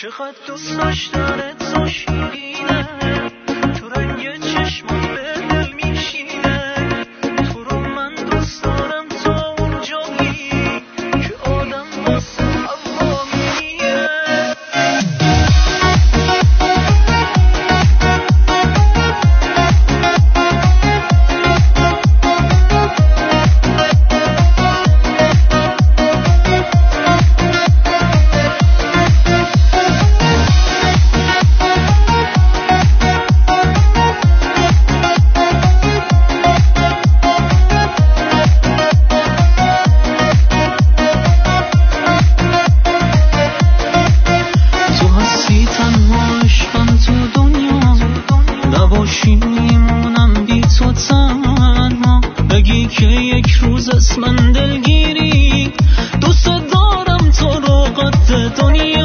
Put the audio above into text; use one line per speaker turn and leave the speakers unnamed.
چقدر دوست داشتنت تو شیرینه، تو رنگ چشمات به دل میشینه، تو رو من دوست دارم تا اون جایی که آدم واسه هوا میمیره. میمونم بی تو تنها، بگی که یک روز از من دلگیری، دوست دارم تو رو قد دنیا.